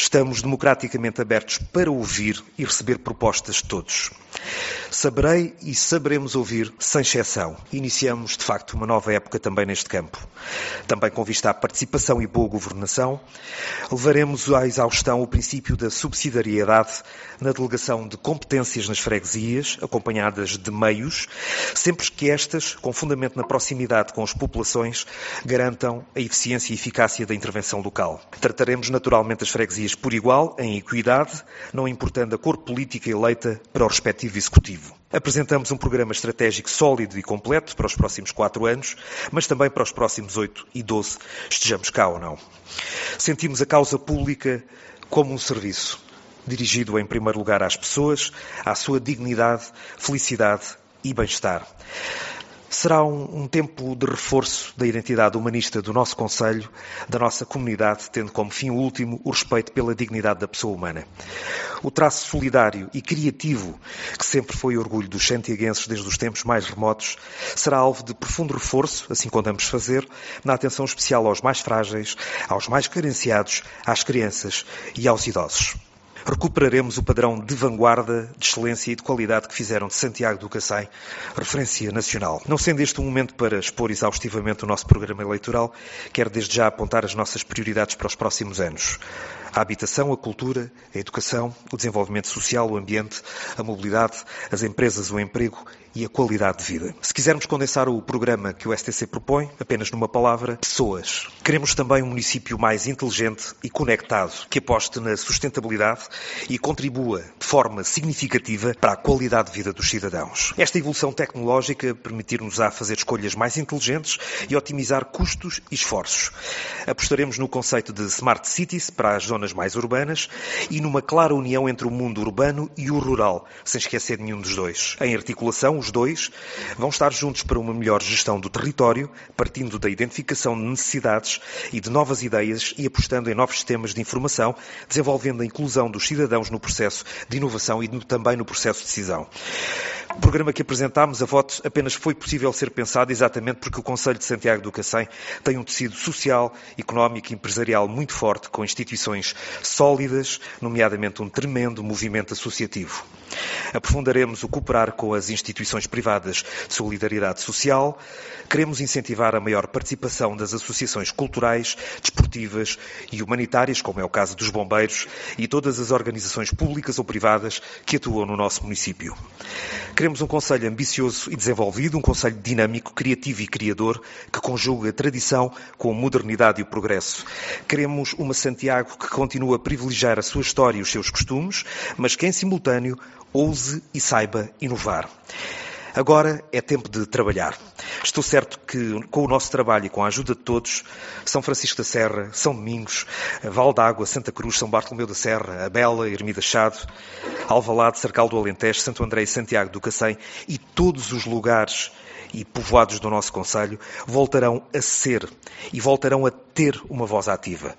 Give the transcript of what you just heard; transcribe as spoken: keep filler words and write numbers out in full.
Estamos democraticamente abertos para ouvir e receber propostas de todos. Saberei e saberemos ouvir sem exceção. Iniciamos, de facto, uma nova época também neste campo. Também com vista à participação e boa governação, levaremos à exaustão o princípio da subsidiariedade na delegação de competências nas freguesias, acompanhadas de meios, sempre que estas, com fundamento na proximidade com as populações, garantam a eficiência e eficácia da intervenção local. Trataremos naturalmente as freguesias por igual, em equidade, não importando a cor política eleita para o respectivo executivo. Apresentamos um programa estratégico sólido e completo para os próximos quatro anos, mas também para os próximos oito e doze, estejamos cá ou não. Sentimos a causa pública como um serviço, dirigido em primeiro lugar às pessoas, à sua dignidade, felicidade e bem-estar. Será um, um tempo de reforço da identidade humanista do nosso Concelho, da nossa comunidade, tendo como fim último o respeito pela dignidade da pessoa humana. O traço solidário e criativo, que sempre foi orgulho dos santiaguenses desde os tempos mais remotos, será alvo de profundo reforço, assim contamos fazer, na atenção especial aos mais frágeis, aos mais carenciados, às crianças e aos idosos. Recuperaremos o padrão de vanguarda, de excelência e de qualidade que fizeram de Santiago do Cacém referência nacional. Não sendo este um momento para expor exaustivamente o nosso programa eleitoral, quero desde já apontar as nossas prioridades para os próximos anos. A habitação, a cultura, a educação, o desenvolvimento social, o ambiente, a mobilidade, as empresas, o emprego e a qualidade de vida. Se quisermos condensar o programa que o S T C propõe, apenas numa palavra, pessoas. Queremos também um município mais inteligente e conectado, que aposte na sustentabilidade e contribua de forma significativa para a qualidade de vida dos cidadãos. Esta evolução tecnológica permitir-nos-á fazer escolhas mais inteligentes e otimizar custos e esforços. Apostaremos no conceito de Smart Cities para as zonas mais urbanas e numa clara união entre o mundo urbano e o rural, sem esquecer nenhum dos dois. Em articulação, os dois vão estar juntos para uma melhor gestão do território, partindo da identificação de necessidades e de novas ideias e apostando em novos sistemas de informação, desenvolvendo a inclusão dos cidadãos no processo de inovação e no, também no processo de decisão. O programa que apresentámos a votos apenas foi possível ser pensado exatamente porque o Concelho de Santiago do Cacém tem um tecido social, económico e empresarial muito forte, com instituições sólidas, nomeadamente um tremendo movimento associativo. Aprofundaremos o cooperar com as instituições privadas de solidariedade social. Queremos incentivar a maior participação das associações culturais, desportivas e humanitárias, como é o caso dos bombeiros, e todas as organizações públicas ou privadas que atuam no nosso município. Queremos um concelho ambicioso e desenvolvido, um concelho dinâmico, criativo e criador, que conjuga a tradição com a modernidade e o progresso. Queremos uma Santiago que continue a privilegiar a sua história e os seus costumes, mas que, em simultâneo, ouse e saiba inovar. Agora é tempo de trabalhar. Estou certo que, com o nosso trabalho e com a ajuda de todos, São Francisco da Serra, São Domingos, Val d'Água, Santa Cruz, São Bartolomeu da Serra, a Bela, Ermida Chado, Alvalade, Sarcal do Alentejo, Santo André e Santiago do Cacém e todos os lugares e povoados do nosso concelho voltarão a ser e voltarão a ter uma voz ativa.